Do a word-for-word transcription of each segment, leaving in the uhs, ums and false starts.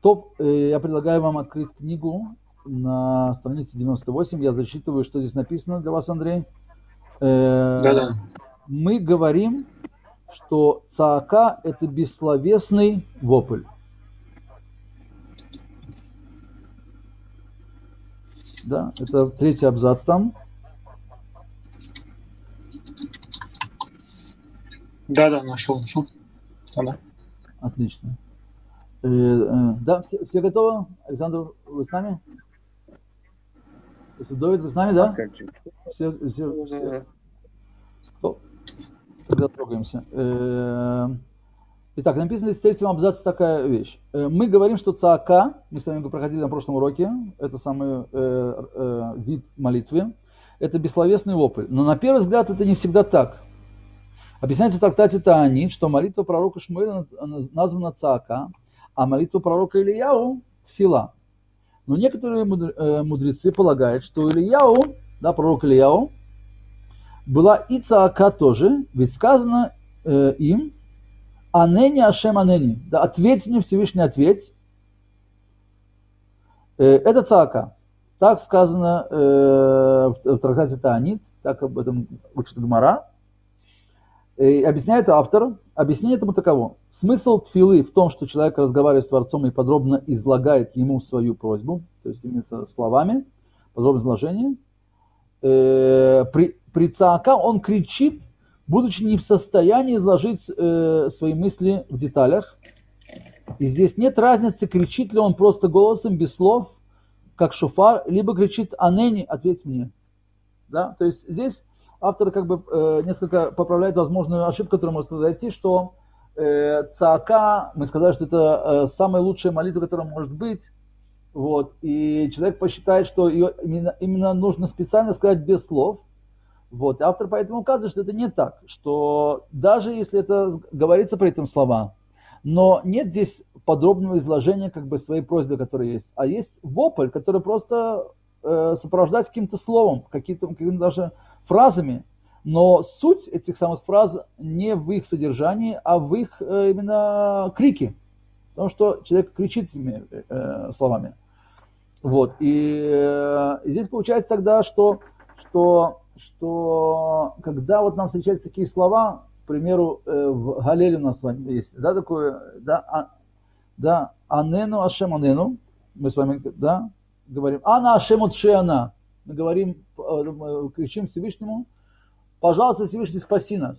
Топ, э, я предлагаю вам открыть книгу на странице девяносто восемь. Я зачитываю, что здесь написано для вас, Андрей. Э, Да-да. Мы говорим, что цаака – это бессловесный вопль. Да, это третий абзац там. Да-да, нашел, нашел. Да-да. Отлично. Э, э, да, все, все готовы? Александр, вы с нами? Давид, вы с нами, да? Все, все, все. Стоп. Тогда трогаемся. Э, Итак, написано в третьем абзаце такая вещь. Э, Мы говорим, что цаака, мы с вами проходили на прошлом уроке, это самый э, э, вид молитвы, это бессловесный вопль. Но на первый взгляд это не всегда так. Объясняется в трактате Таанит, что молитва пророка Шмуэля названа цаака, а молитва пророка Илияу – тфила. Но некоторые мудрецы полагают, что Илияу, да, пророк Илияу, была и цаака тоже, ведь сказано э, им «Анени Ашем Анени», да, «Ответь мне, Всевышний, ответь». Э, это цаака. Так сказано э, в, в трактате Таанит, так об этом учит Гмара. И объясняет автор, объяснение этому таково. Смысл тфилы в том, что человек разговаривает с Творцом и подробно излагает ему свою просьбу, то есть именно словами, подробное изложение. Э, при, при цаака он кричит, будучи не в состоянии изложить э, свои мысли в деталях. И здесь нет разницы, кричит ли он просто голосом, без слов, как шофар, либо кричит «Анени, ответь мне». Да? То есть здесь автор как бы э, несколько поправляет возможную ошибку, которая может произойти, что э, цаака, мы сказали, что это э, самая лучшая молитва, которая может быть. Вот, и человек посчитает, что ее именно, именно нужно специально сказать без слов. Вот, и автор поэтому указывает, что это не так, что даже если это говорится при этом слова, но нет здесь подробного изложения как бы своей просьбы, которая есть, а есть вопль, который просто э, сопровождается каким-то словом, каким-то, каким-то даже фразами, но суть этих самых фраз не в их содержании, а в их э, именно крике, потому что человек кричит этими э, словами. Вот, и, э, и здесь получается тогда, что, что что когда вот нам встречаются такие слова, к примеру, э, в Галеле у нас с вами есть, да, такое, да, а, да, Анену Ашем Анену, мы с вами, да, говорим, Ана Ашем Отшеана, мы говорим, мы кричим Всевышнему, пожалуйста, Всевышний, спаси нас.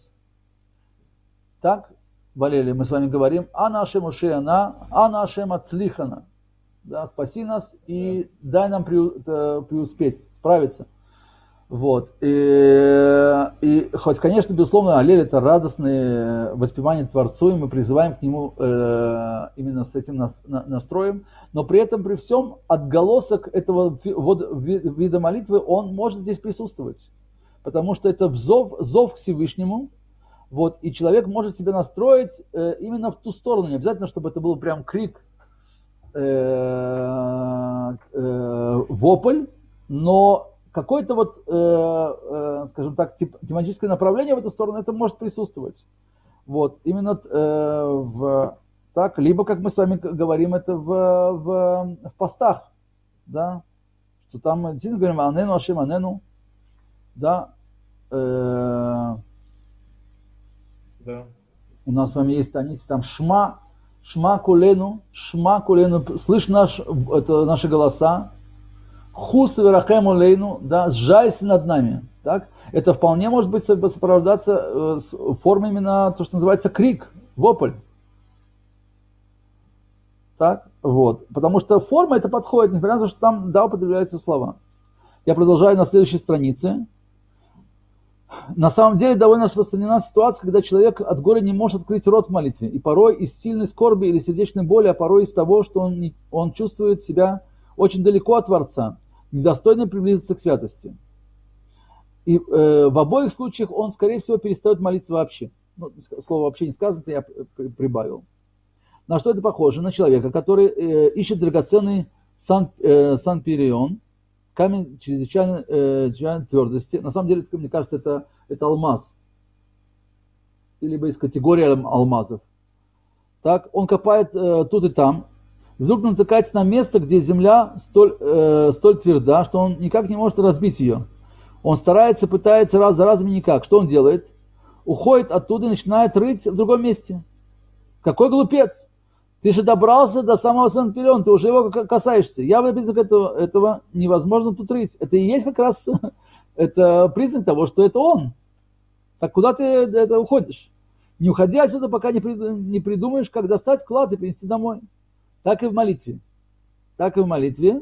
Так, в Галеле мы с вами говорим, Ана Ашем Отшеана, Ана Ашем Ацлихана, да, спаси нас и дай нам преуспеть, справиться. Вот. И, и хоть, конечно, безусловно, Аллель – это радостное воспевание Творцу, и мы призываем к нему э, именно с этим настроем, но при этом, при всем, отголосок этого вида молитвы, он может здесь присутствовать, потому что это зов, зов к Всевышнему, вот, и человек может себя настроить э, именно в ту сторону, не обязательно, чтобы это был прям крик, э, э, вопль, но какое-то вот, э, э, скажем так, тип, тематическое направление в эту сторону, это может присутствовать. Вот, именно э, в, так, либо, как мы с вами говорим, это в, в, в постах, да, что там мы действительно говорим «Анену, Ашем, Анену», да, э, Да. у нас с вами есть они, там «Шма», «Шма кулену», «Шма кулену», слышь наш, это наши голоса, Хус верахем олейну, да, сжалься над нами, так? Это вполне может быть сопровождаться э, с формой именно то, что называется крик, вопль. Так, вот. Потому что форма это подходит, несмотря на то, что там, да, употребляются слова. Я продолжаю на следующей странице. На самом деле довольно распространена ситуация, когда человек от горя не может открыть рот в молитве. И порой из сильной скорби или сердечной боли, а порой из того, что он, он чувствует себя очень далеко от Творца, недостойно приблизиться к святости. И э, в обоих случаях он, скорее всего, перестает молиться вообще. Ну, слово вообще не сказано, это я прибавил. На что это похоже? На человека, который э, ищет драгоценный сан, э, санпирион, камень чрезвычайной э, твердости. На самом деле, мне кажется, это, это алмаз. Либо из категории алмазов. Так, он копает э, тут и там, Вдруг натыкается на место, где земля столь, э, столь тверда, что он никак не может разбить ее. Он старается, пытается раз за разом, никак. Что он делает? Уходит оттуда и начинает рыть в другом месте. Какой глупец! Ты же добрался до самого Сан-Пелен, ты уже его касаешься. Явно признак этого, этого невозможно тут рыть. Это и есть как раз это признак того, что это он. Так куда ты это уходишь? Не уходи отсюда, пока не придумаешь, как достать клад и принести домой. Так и в молитве. Так и в молитве.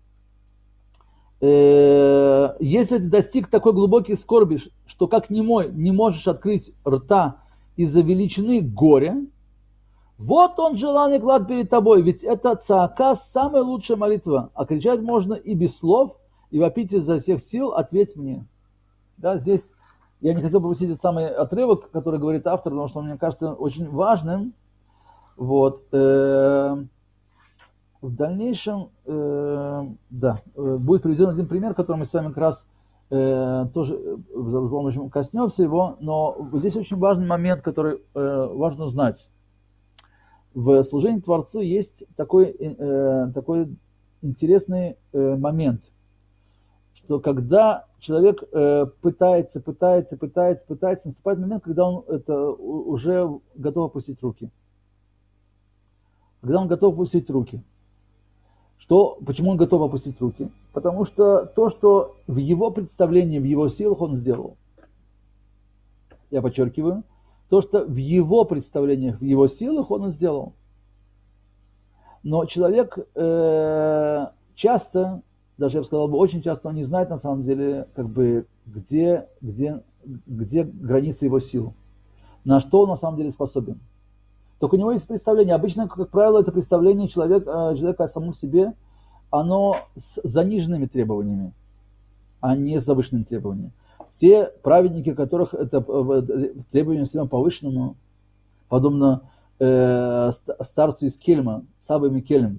Если ты достиг такой глубокой скорби, что как немой не можешь открыть рта из-за величины горя, вот он, желанный клад перед тобой, ведь это цаака, самая лучшая молитва. А кричать можно и без слов, и вопить изо всех сил, ответь мне. Да, здесь я не хотел пропустить этот самый отрывок, который говорит автор, потому что он, мне кажется, очень важным. Вот. В дальнейшем, да, будет приведен один пример, который мы с вами как раз тоже коснемся его, но здесь очень важный момент, который важно знать. В служении Творцу есть такой, э, такой интересный э, момент, что когда человек э, пытается, пытается, пытается, пытается, наступает момент, когда он это уже готов опустить руки. Когда он готов опустить руки. Что, почему он готов опустить руки? Потому что то, что в его представлении, в его силах он сделал. Я подчеркиваю. То, что в его представлениях, в его силах он и сделал. Но человек э, часто, даже я бы сказал, очень часто он не знает на самом деле, как бы, где, где, где границы его сил, на что он на самом деле способен. Только у него есть представление. Обычно, как правило, это представление человека, человека о самом себе, оно с заниженными требованиями, а не с завышенными требованиями. Те праведники, у которых это требование всем повышенному, подобно э, старцу из Кельма, Саба Микелем,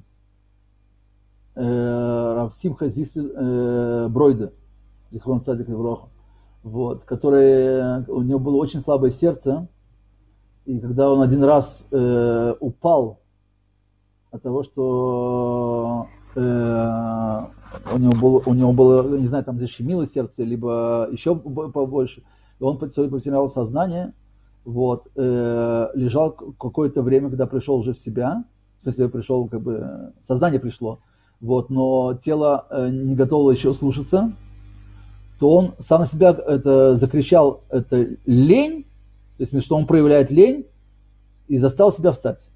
э, Рав Симха Зисель э, Бройда, вот, который, у него было очень слабое сердце, и когда он один раз э, упал от того, что э, у него было, у него было, не знаю, там защемило сердце, либо еще побольше, и он потерял сознание, вот, э, лежал какое-то время, когда пришел уже в себя, в смысле, пришел, как бы, сознание пришло, вот, но тело э, не готово еще слушаться, то он сам на себя это, закричал, это лень, то есть, что он проявляет лень, и заставил себя встать.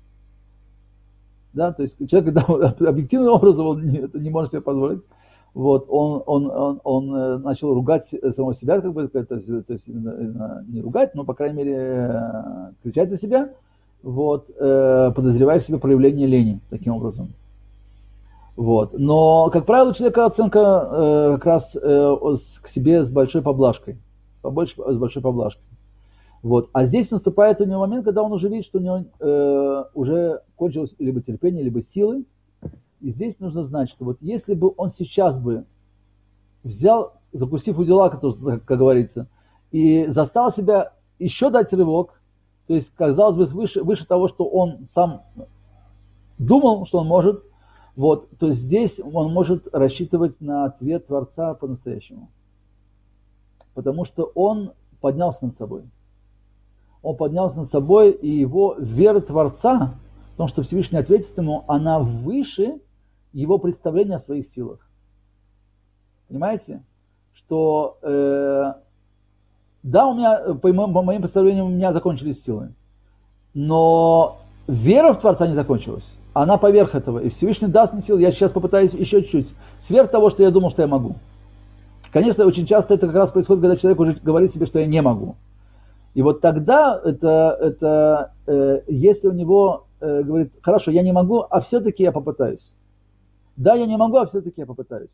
Да, то есть человек, когда объективным образом он не, это не может себе позволить, вот, он, он, он, он начал ругать самого себя, как бы, это, то есть не ругать, но, по крайней мере, кричать на себя, вот, подозревая в себе проявление лени, таким образом. Вот. Но, как правило, у человека оценка как раз к себе с большой поблажкой, побольше, с большой поблажкой. Вот. А здесь наступает у него момент, когда он уже видит, что у него э, уже кончилось либо терпение, либо силы. И здесь нужно знать, что вот если бы он сейчас бы взял, закусив у дела, как, как говорится, и заставил себя еще дать рывок, то есть, казалось бы, выше, выше того, что он сам думал, что он может, вот, то здесь он может рассчитывать на ответ Творца по-настоящему. Потому что он поднялся над собой. Он поднялся над собой, и его вера Творца, в том, что Всевышний ответит ему, она выше его представления о своих силах. Понимаете? Что, э, да, у меня, по моим, по моим представлениям, у меня закончились силы, но вера в Творца не закончилась. Она поверх этого. И Всевышний даст мне силы, я сейчас попытаюсь еще чуть-чуть, сверх того, что я думал, что я могу. Конечно, очень часто это как раз происходит, когда человек уже говорит себе, что я не могу. И вот тогда, это, это, э, если у него э, говорит, хорошо, я не могу, а все-таки я попытаюсь. Да, я не могу, а все-таки я попытаюсь.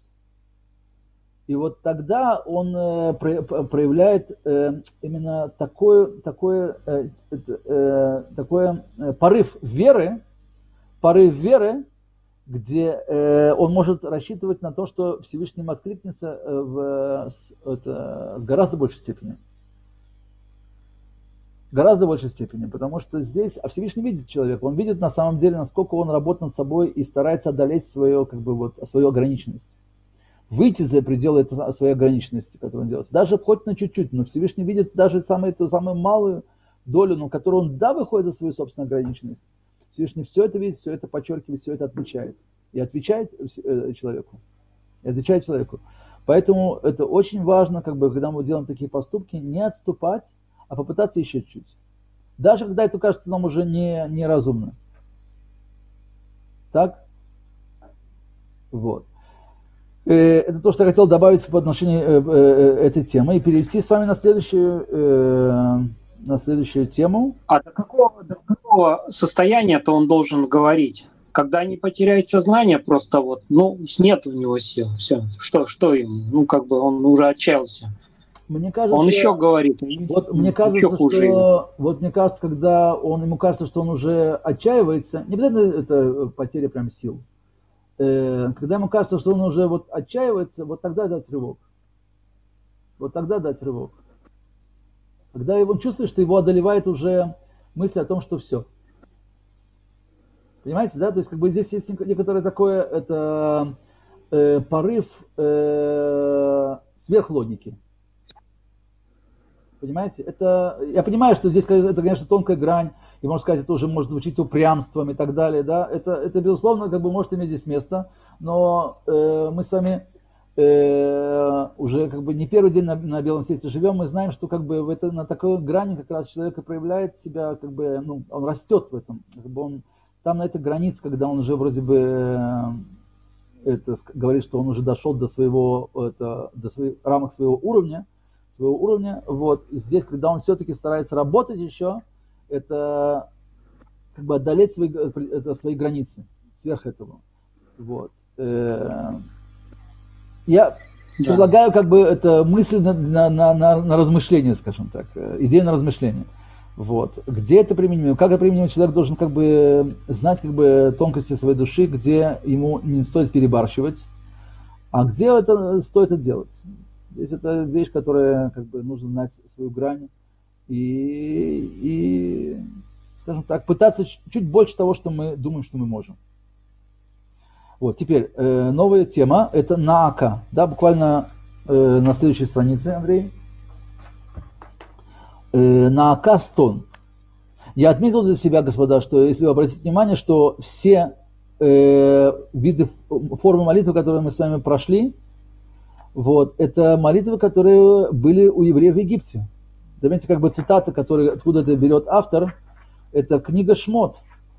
И вот тогда он э, про, проявляет э, именно такой, такой, э, э, такой э, порыв веры, порыв веры, где э, он может рассчитывать на то, что Всевышний им откликнется в, это, в гораздо большей степени. Гораздо большей степени, потому что здесь а Всевышний видит человека, он видит на самом деле, насколько он работает над собой и старается одолеть свою, как бы, вот, свою ограниченность. Выйти за пределы этой своей ограниченности, которую он делает. Даже хоть на чуть-чуть, но Всевышний видит даже самую, эту самую малую долю, но которую он, да, выходит за свою собственную ограниченность. Всевышний все это видит, все это подчеркивает, все это отмечает. И отвечает человеку. И отвечает человеку. Поэтому это очень важно, как бы, когда мы делаем такие поступки, не отступать, а попытаться еще чуть. Даже когда это кажется нам уже не, неразумно. Так? Вот. Это то, что я хотел добавить по отношению этой темы. И перейти с вами на следующую, на следующую тему. А до какого, до какого состояния-то он должен говорить? Когда не потеряет сознание, просто вот, ну, нет у него сил. Все. Что, что ему? Ну, как бы он уже отчаялся. Мне кажется, он еще говорит. Вот мне кажется, хуже что, вот мне кажется, когда он, ему кажется, что он уже отчаивается, не обязательно это потеря прям сил. Э, когда ему кажется, что он уже вот отчаивается, вот тогда дать рывок. Вот тогда дать рывок. Когда он чувствует, что его одолевает уже мысль о том, что все. Понимаете, да? То есть как бы здесь есть некоторое такое, это э, порыв э, сверхлогики. Понимаете? Это, я понимаю, что здесь, это, конечно, тонкая грань, и, можно сказать, это уже может звучить упрямством и так далее, да, это, это безусловно, как бы может иметь здесь место, но э, мы с вами э, уже как бы не первый день на, на белом свете живем, мы знаем, что как бы в это, на такой грани как раз человек проявляет себя, как бы, ну, он растет в этом, как бы он там на этой границе, когда он уже вроде бы э, это, говорит, что он уже дошел до своего, это, до своих рамок своего уровня, своего уровня, вот, и здесь, когда он все-таки старается работать еще, это как бы одолеть свои, это, свои границы, сверх этого, вот. Я да. предлагаю как бы это мысль на, на, на, на размышление, скажем так, идея на размышление, вот, где это применимо, как это применимо, человек должен как бы знать как бы тонкости своей души, где ему не стоит перебарщивать, а где это стоит это делать. Здесь это вещь, которая как бы нужно знать свою грань и, и, скажем так, пытаться чуть больше того, что мы думаем, что мы можем. Вот, теперь э, новая тема, это наака, да, буквально э, на следующей странице, Андрей. Э, наака стон. Я отметил для себя, господа, что если вы обратите внимание, что все э, виды, формы молитвы, которые мы с вами прошли, вот, это молитвы, которые были у евреев в Египте. Заметьте, как бы цитата, которая, откуда это берет автор, это книга Шмот.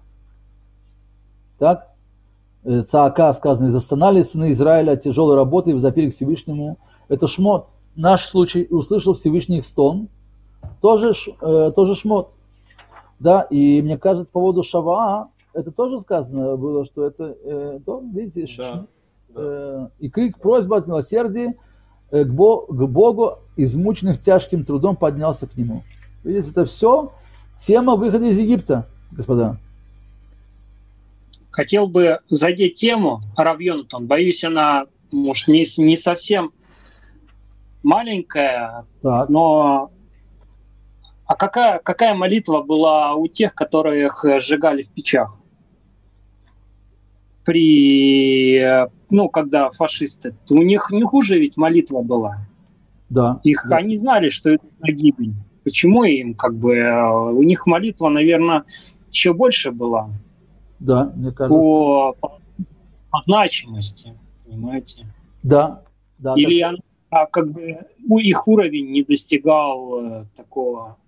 Так? Цаака сказано, и застонали сыны Израиля от тяжелой работы и возопили к Всевышнему. Это Шмот. Наш случай, услышал Всевышний их стон, тоже, э, тоже Шмот. Да, и мне кажется, по поводу Шаваа, это тоже сказано было, что это, э, то, видите, да. Шмот. И крик, просьба от милосердия к Богу, измученных тяжким трудом, поднялся к нему. Видите, это все тема выхода из Египта, господа. Хотел бы задеть тему Рав Йонатан. Боюсь, она, может, не, не совсем маленькая, так. но... А какая, какая молитва была у тех, которых сжигали в печах? При, ну, когда фашисты, у них не хуже ведь молитва была. Да. Их, да. Они знали, что это погибель. Почему им, как бы, у них молитва, наверное, еще больше была. Да, мне кажется. По, по, по значимости, понимаете? Да. да Или так... она, как бы, их уровень не достигал э, такого.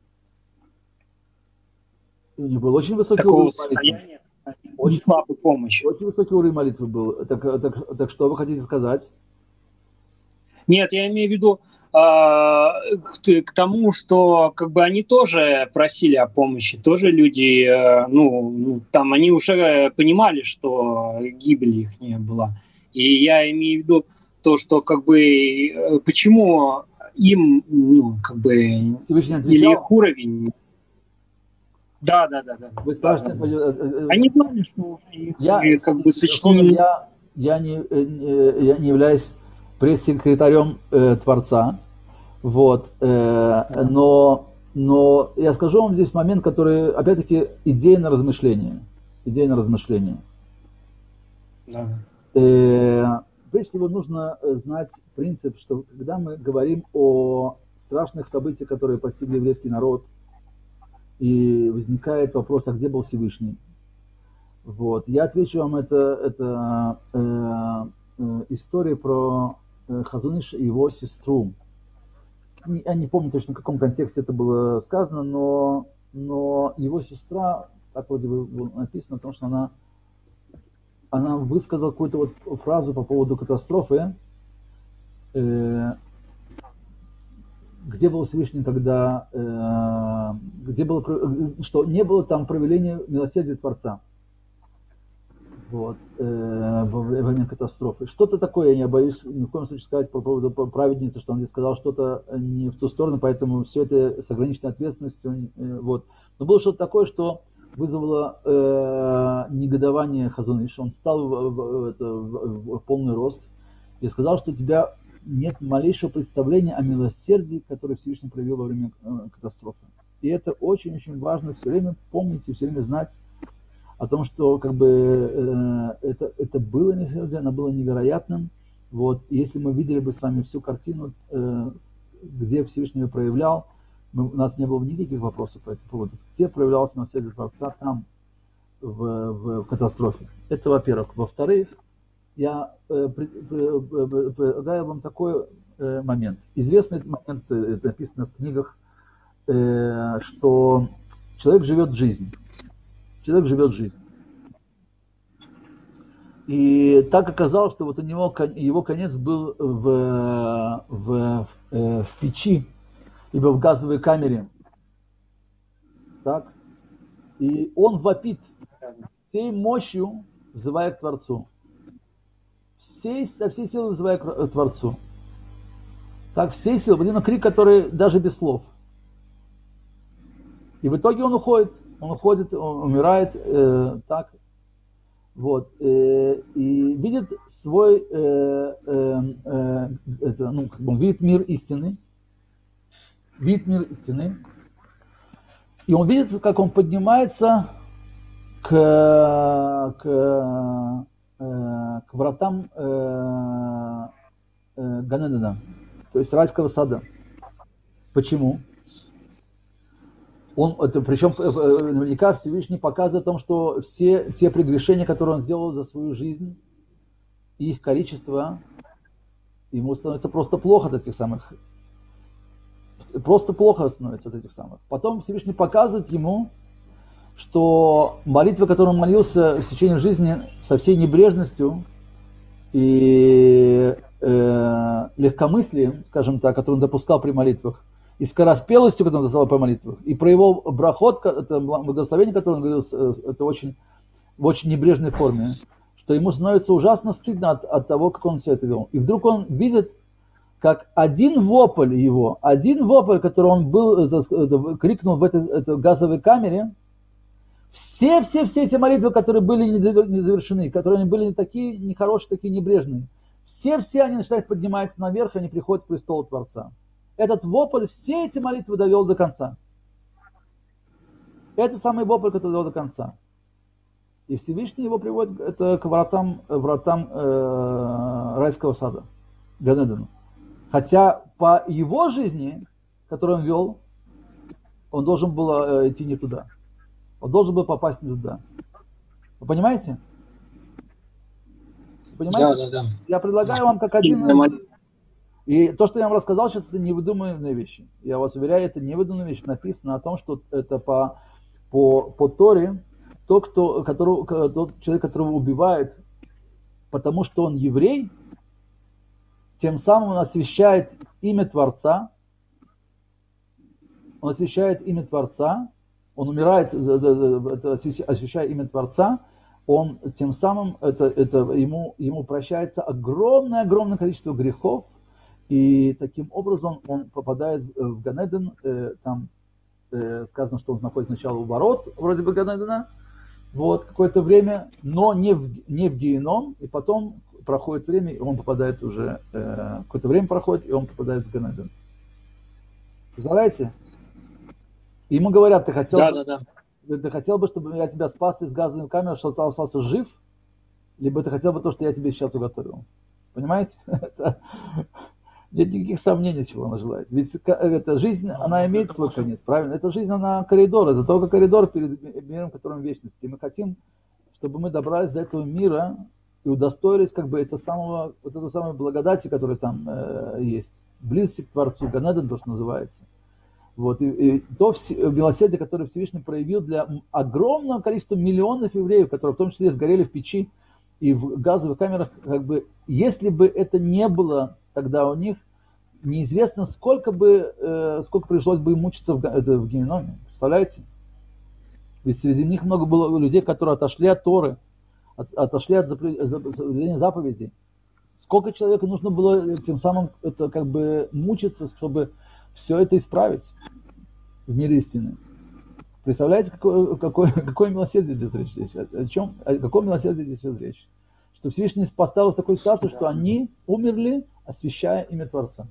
У них был очень высокий такого уровень состояния. Очень, слабой помощи. Очень высокий уровень молитвы был. Так, так, так что вы хотите сказать? Нет, я имею в виду э, к, к тому, что как бы они тоже просили о помощи, тоже люди, э, ну, там они уже понимали, что гибель их не была. И я имею в виду то, что как бы э, почему им, ну, как бы, или их уровень. Да, да, да, да. Вы спрашиваете, да, да. Они знали, что уже их я, как бы сочинили. Я, я, не, я не являюсь пресс-секретарем э, Творца, вот, э, но Но я скажу вам здесь момент, который, опять-таки, идейное размышление. Идейное размышление. Да. Э, Прежде всего, нужно знать принцип, что когда мы говорим о страшных событиях, которые постигли еврейский народ, и возникает вопрос, а где был Всевышний? Вот. Я отвечу вам, это, это э, э, история про э, Хазон Иша и его сестру. Я не помню точно, в каком контексте это было сказано, но, но его сестра, так вроде бы было написано, потому что она, она высказала какую-то вот фразу по поводу катастрофы, э, где был Всевышний, когда, э, где было, что не было там проявления милосердия Творца. Вот, э, во время катастрофы. Что-то такое, я не боюсь ни в коем случае сказать по поводу праведницы, что он здесь сказал что-то не в ту сторону, поэтому все это с ограниченной ответственностью. Э, вот. Но было что-то такое, что вызвало э, негодование Хазон Иша. Он встал в, в, в, в, в полный рост и сказал, что у тебя нет малейшего представления о милосердии, которое Всевышний проявил во время э, катастрофы. И это очень-очень важно все время помнить и все время знать о том, что как бы э, это, это было милосердие, оно было невероятным. Вот. И если мы видели бы с вами всю картину, э, где Всевышний ее проявлял, мы, у нас не было бы никаких вопросов по этому поводу. Где проявлялось милосердие Творца? Там, в, в, в катастрофе. Это во-первых. Во-вторых, я э, предлагаю вам такой э, момент. Известный момент, это написано в книгах, э, что человек живет жизнь. Человек живет жизнь. И так оказалось, что вот у него его конец был в, в, в печи, либо в газовой камере. Так? И он вопит всей мощью, взывая к Творцу. Всей, со всей силой взывая к Творцу. Так, всей силой. Блин, крик, который даже без слов. И в итоге он уходит. Он уходит, он умирает, э, так, вот, э, и видит свой, э, э, э, это, ну, как бы он видит мир истины, видит мир истины, и он видит, как он поднимается к, к, э, к вратам э, э, Ганедена, то есть райского сада. Почему? Он, это, причем наверняка Всевышний показывает о том, что все те прегрешения, которые он сделал за свою жизнь, и их количество, ему становится просто плохо от этих самых, просто плохо становится от этих самых. Потом Всевышний показывает ему, что молитва, которую он молился в течение жизни со всей небрежностью и э, легкомыслием, скажем так, которую он допускал при молитвах, и скороспелостью, которую он доставал по молитвах, и про его брахот, это благословение, которое он говорил, это очень, в очень небрежной форме, что ему становится ужасно стыдно от, от того, как он все это вел. И вдруг он видит, как один вопль его, один вопль, который он был, это, это, крикнул в этой, этой газовой камере, все-все-все эти молитвы, которые были не завершены, которые были не такие нехорошие, такие небрежные, все-все они начинают подниматься наверх, и они приходят к престолу Творца. Этот вопль все эти молитвы довел до конца. Это самый вопль, который довел до конца. И Всевышний его приводит это к вратам, вратам э, райского сада, Ганедену. Хотя по его жизни, которую он вел, он должен был э, идти не туда. Он должен был попасть не туда. Вы понимаете? Вы понимаете? Да, да, да. Я предлагаю вам как один из... И то, что я вам рассказал сейчас, это невыдуманные вещи. Я вас уверяю, это невыдуманные вещи. Написано о том, что это по, по, по Торе, тот, кто, которого, тот человек, которого убивает, потому что он еврей, тем самым он освящает имя Творца, он освящает имя Творца, он умирает, освящая имя Творца, он тем самым, это, это ему, ему прощается огромное-огромное количество грехов, и таким образом он попадает в Ганеден, э, там э, сказано, что он находится сначала у ворот, вроде бы Ганедена, вот, какое-то время, но не в, не в геном, и потом проходит время, и он попадает уже, э, какое-то время проходит, и он попадает в Ганеден. Представляете? И ему говорят, ты хотел, Да, бы, да, да. ты хотел бы, чтобы я тебя спас из газовой камеры, чтобы ты остался жив, либо ты хотел бы то, что я тебе сейчас уготовил. Понимаете? Это... Нет никаких сомнений, чего она желает. Ведь эта жизнь, ну, она имеет свой может... конец, правильно? Эта жизнь, она коридор, это только коридор перед миром, которым вечности. И мы хотим, чтобы мы добрались до этого мира и удостоились как бы это самого, вот этой самой благодати, которая там э, есть. Близости к Творцу, Ганеден, то, что называется. Вот, и, и то милосердие, которое Всевышний проявил для огромного количества миллионов евреев, которые в том числе сгорели в печи и в газовых камерах, как бы, если бы это не было тогда у них, неизвестно, сколько бы, э, сколько пришлось бы им мучиться в, это, в геноме. Представляете? Ведь среди них много было людей, которые отошли от Торы, от, отошли от соблюдения заповедей. Сколько человеку нужно было тем самым это, как бы, мучиться, чтобы все это исправить в мире истины. Представляете, какое, какое, какое милосердие идет речь здесь? О чем? О каком милосердии здесь идет речь? Что Всевышний поставил в такую ситуацию, что они умерли, освящая имя Творца.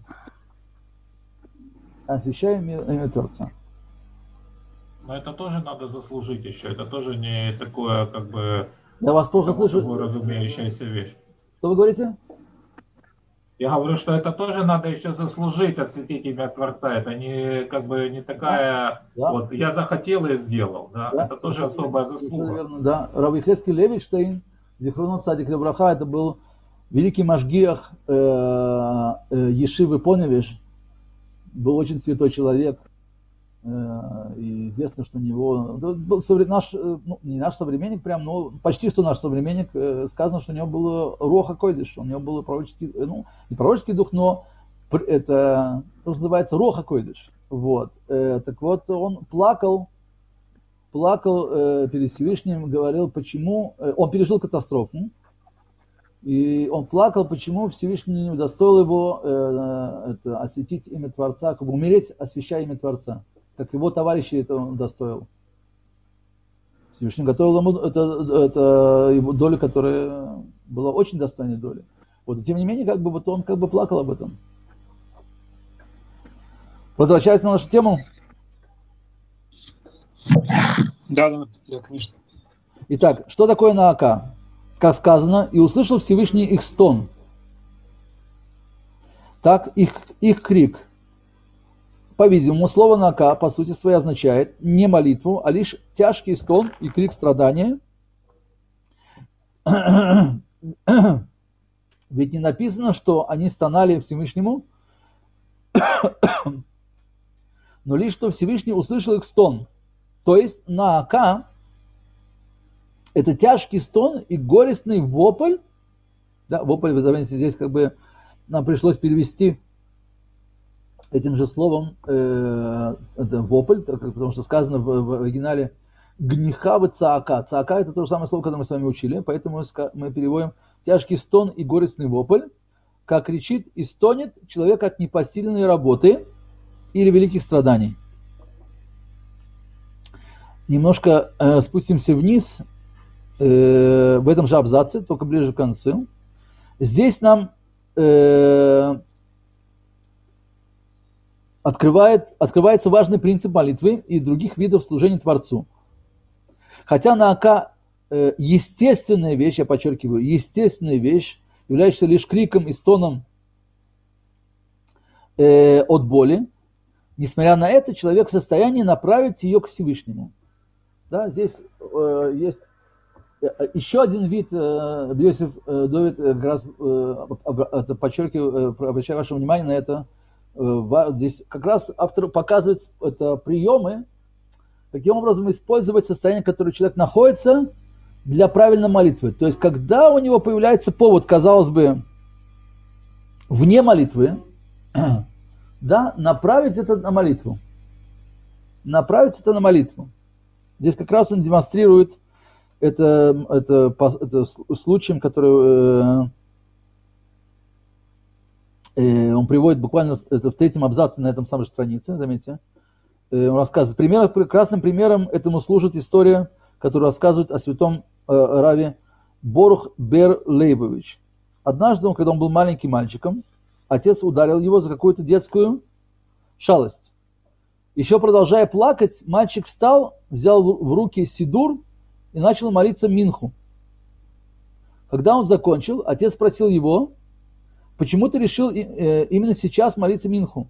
Освящая имя, имя Творца. Но это тоже надо заслужить еще. Это тоже не такое, как бы, я вас плохо само слышу. собой разумеющаяся вещь. Что вы говорите? Я говорю, что это тоже надо еще заслужить, осветить имя Творца. Это не, как бы, не такая, да. Вот, я захотел и сделал. Да? Да. Это тоже это особая заслуга. Верно, да. Рав Йехескель Левинштейн, Зихронот Цадик Левраха, это был великий машгиах э, э, Ешивы Поневиш, был очень святой человек. Э, и известно, что у него был наш, ну, не наш современник прям, но почти что наш современник, э, сказано, что у него было Роха Койдыш, у него был пророческий, ну, не пророческий дух, но это, что называется, Роха Койдыш. Вот. Э, так вот, он плакал, плакал э, перед Всевышним, говорил, почему, э, он пережил катастрофу, и он плакал, почему Всевышний не удостоил его э, это, осветить имя Творца, как бы умереть, освящая имя Творца, как его товарищи это удостоил. Всевышний готовил ему это, это его долю, которая была очень достойной долей. Вот, и тем не менее, как бы вот он как бы плакал об этом. Возвращаясь на нашу тему. Да, да, да, конечно. Итак, что такое Наака? Как сказано, и услышал Всевышний их стон. Так, их, их крик. По-видимому, слово «нака» по сути своей означает не молитву, а лишь тяжкий стон и крик страдания. Ведь не написано, что они стонали Всевышнему, но лишь что Всевышний услышал их стон. То есть «наака» — это тяжкий стон и горестный вопль. Да, вопль, вы заметите, здесь как бы нам пришлось перевести этим же словом э, это вопль, потому что сказано в, в оригинале гнихава цаака. Цаака — это то же самое слово, которое мы с вами учили, поэтому мы переводим тяжкий стон и горестный вопль, как кричит и стонет человек от непосильной работы или великих страданий. Немножко э, спустимся вниз э, в этом же абзаце, только ближе к концу. Здесь нам э, Открывает, открывается важный принцип молитвы и других видов служения Творцу. Хотя наака э, естественная вещь, я подчеркиваю, естественная вещь, являющаяся лишь криком и стоном э, от боли, несмотря на это, человек в состоянии направить ее к Всевышнему. Да, здесь э, есть еще один вид, э, Йосиф э, Довид э, как раз э, подчеркиваю, э, обращаю ваше внимание на это. Здесь как раз автор показывает это приемы, каким образом использовать состояние, в котором человек находится, для правильной молитвы. То есть, когда у него появляется повод, казалось бы, вне молитвы, да, направить это на молитву. Направить это на молитву. Здесь как раз он демонстрирует это, это, это случаем, который... Он приводит буквально это в третьем абзаце на этом самой странице, заметьте. Он рассказывает. Пример, прекрасным примером этому служит история, которая рассказывает о святом э, раве Борух бер Лейбович. Однажды, он, когда он был маленьким мальчиком, отец ударил его за какую-то детскую шалость. Еще продолжая плакать, мальчик встал, взял в руки сидур и начал молиться минху. Когда он закончил, отец спросил его, почему ты решил именно сейчас молиться минху?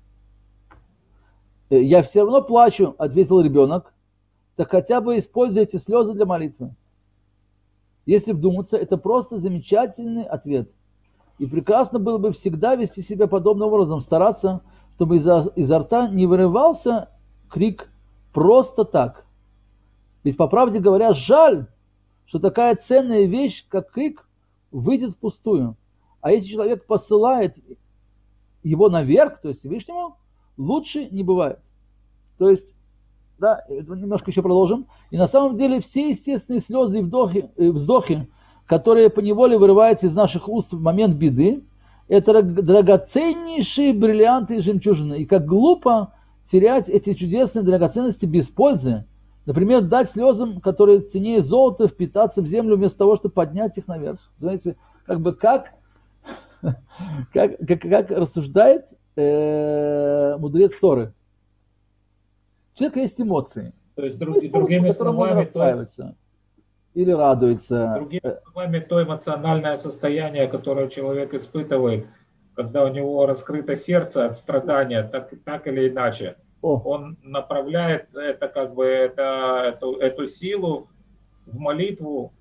Я все равно плачу, ответил ребенок, так хотя бы используйте слезы для молитвы. Если вдуматься, это просто замечательный ответ. И прекрасно было бы всегда вести себя подобным образом, стараться, чтобы изо, изо рта не вырывался крик просто так. Ведь, по правде говоря, жаль, что такая ценная вещь, как крик, выйдет впустую. А если человек посылает его наверх, то есть Всевышнему, лучше не бывает. То есть, да, немножко еще продолжим. И на самом деле все естественные слезы и вдохи, и вздохи, которые поневоле вырываются из наших уст в момент беды, это драгоценнейшие бриллианты и жемчужины. И как глупо терять эти чудесные драгоценности без пользы. Например, дать слезам, которые ценнее золота, впитаться в землю вместо того, чтобы поднять их наверх. Знаете, как бы как, как, как, как рассуждает э, мудрец Торы. У человека есть эмоции. То есть, друг, есть другими словами, то, или радуется. Другими словами, то эмоциональное состояние, которое человек испытывает, когда у него раскрыто сердце от страдания, так, так или иначе, О. он направляет это, как бы, это, эту, эту силу в молитву.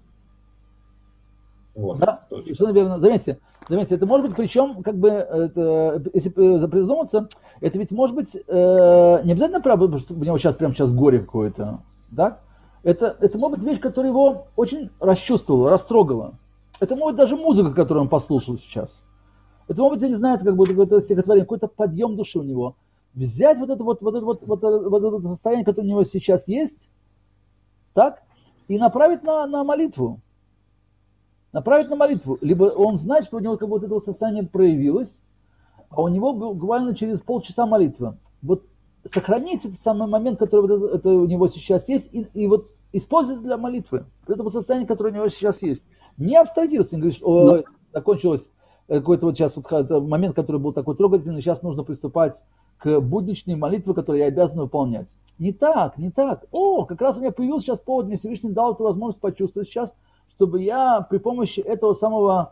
Вот, да, совершенно верно. Заметьте, заметьте, это может быть, причем, как бы, это, если придуматься, это ведь может быть э, не обязательно правда, что у него сейчас прямо сейчас горе какое-то, да? Это, это может быть вещь, которая его очень расчувствовала, растрогала. Это может быть даже музыка, которую он послушал сейчас. Это может быть, я не знаю, это как бы какое-то стихотворение, какой-то подъем души у него. Взять вот это вот, вот, это, вот, вот, вот это состояние, которое у него сейчас есть, так, и направить на, на молитву. Направить на молитву. Либо он знает, что у него как бы вот это вот состояние проявилось, а у него буквально через полчаса молитва. Вот сохранить этот самый момент, который вот это, это у него сейчас есть, и, и вот использовать для молитвы. Это вот состояние, которое у него сейчас есть. Не абстрагироваться, не говорить, о, Но... закончилось какой-то вот сейчас вот момент, который был такой трогательный, сейчас нужно приступать к будничной молитве, которую я обязан выполнять. Не так, не так. О, как раз у меня появился сейчас повод, мне Всевышний дал эту возможность почувствовать сейчас, чтобы я при помощи этого самого,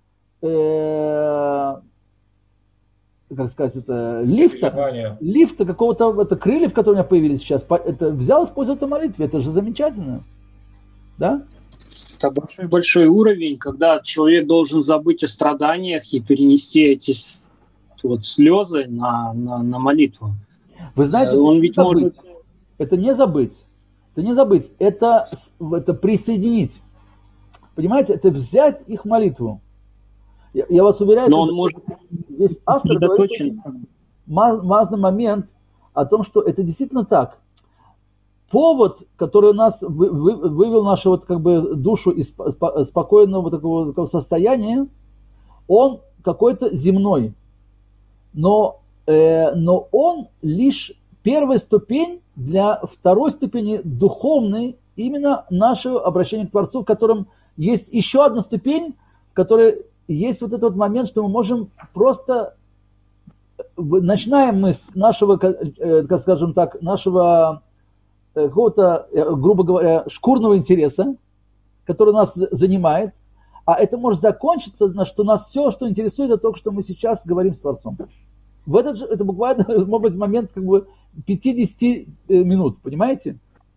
э, как сказать, это лифта, лифта какого-то, это крыльев, которые у меня появились сейчас, это взял, использовал это в молитве, это же замечательно, да? Это большой-большой уровень, когда человек должен забыть о страданиях и перенести эти вот слезы на, на, на молитву. Вы знаете, он ведь забыть. может... это не забыть, это не забыть, это, это присоединить. Понимаете, это взять их молитву. Я, я вас уверяю, но он может здесь автор говорит важный момент о том, что это действительно так. Повод, который нас вы, вы, вывел нашу вот как бы душу из спо, спокойного такого, такого состояния, он какой-то земной. Но, э, но он лишь первая ступень для второй ступени духовной, именно нашего обращения к Творцу, в котором есть еще одна ступень, в которой есть вот этот вот момент, что мы можем просто, начинаем мы с нашего, как скажем так, нашего какого-то, грубо говоря, шкурного интереса, который нас занимает, а это может закончиться, на что нас все, что интересует, это только что мы сейчас говорим с Творцом. В этот же, это буквально, может быть, момент как бы пятьдесят минут, понимаете?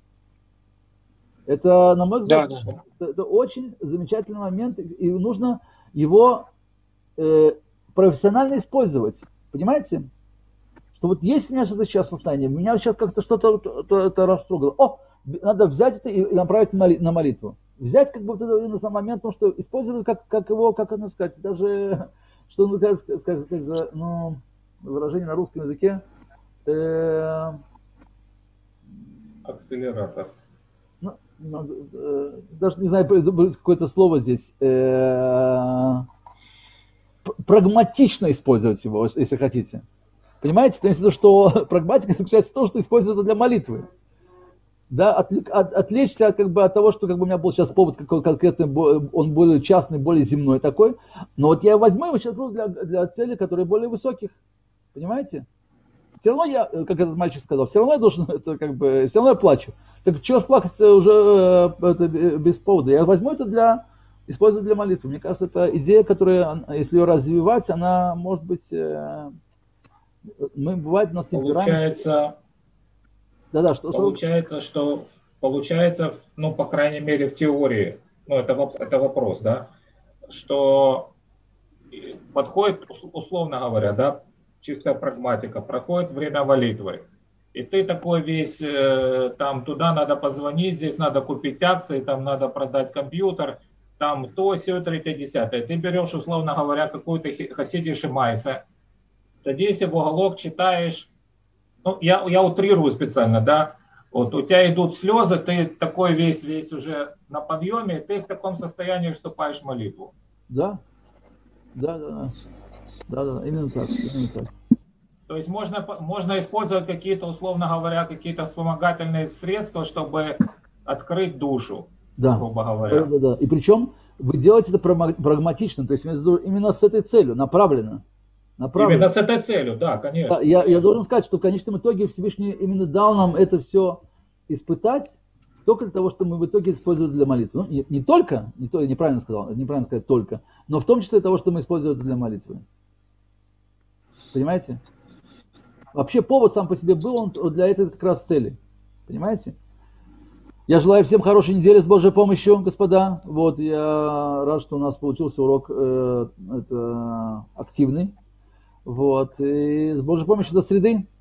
Это, на мой взгляд, да, да. Это, это очень замечательный момент, и нужно его э, профессионально использовать. Понимаете? Что вот есть у меня что-то сейчас состояние, меня сейчас как-то что-то то, то растрогало. О, надо взять это и направить на молитву. Взять как бы вот это на самый момент, потому что использовать как, как его, как это сказать, даже, что ну, как сказать, ну, выражение на русском языке. Э, Акселератор. Даже не знаю, какое-то слово здесь, э, прагматично использовать его, если хотите. Понимаете? То есть, что прагматика заключается в том, что используется для молитвы. Да, от, от, отвлечься как бы от того, что как бы у меня был сейчас повод какой конкретный, он более частный, более земной такой. Но вот я возьму его сейчас для, для целей, которые более высоких. Понимаете? все равно я, как этот мальчик сказал, все равно я должен, это как бы, все равно я плачу. Так чего ж плакать уже это, без повода? Я возьму это для, использую для молитвы. Мне кажется, это идея, которая, если ее развивать, она может быть, мы бывает у нас получается, да-да, что, получается, что получается, ну, по крайней мере, в теории, ну, это, это вопрос, да, что подходит, условно говоря, да, чистая прагматика, проходит время молитвы. И ты такой весь, там, туда надо позвонить, здесь надо купить акции, там надо продать компьютер, там то, сё, третье, десятое. Ты берешь, условно говоря, какую-то Хасиди Шимайса, садишься в уголок, читаешь, ну, я, я утрирую специально, да, вот у тебя идут слезы, ты такой весь, весь уже на подъеме, ты в таком состоянии вступаешь в молитву. Да, да, да, да, да, именно так, именно так. То есть можно, можно использовать какие-то, условно говоря, какие-то вспомогательные средства, чтобы открыть душу, да. грубо говоря. Да, да, да. И причем вы делаете это прагматично, то есть именно с этой целью, направленно. направленно. Именно с этой целью, да, конечно. Да, я, я должен сказать, что в конечном итоге Всевышний именно дал нам это все испытать, только для того, чтобы мы в итоге использовали для молитвы. Ну, не, не только, не то, я неправильно сказал, неправильно сказать только, но в том числе для того, чтобы мы использовали для молитвы. Понимаете? Вообще повод сам по себе был он для этой как раз цели. Понимаете? Я желаю всем хорошей недели с Божьей помощью, господа. Вот, я рад, что у нас получился урок э, это, активный. Вот, и с Божьей помощью до среды.